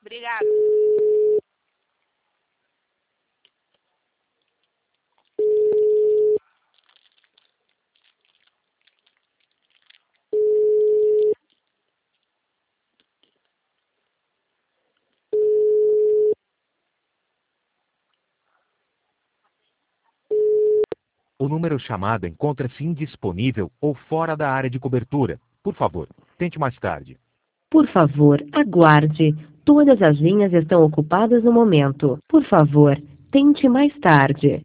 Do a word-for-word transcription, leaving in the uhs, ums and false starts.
Obrigado. O número chamado encontra-se indisponível ou fora da área de cobertura. Por favor, tente mais tarde. Por favor, aguarde. Todas as linhas estão ocupadas no momento. Por favor, tente mais tarde.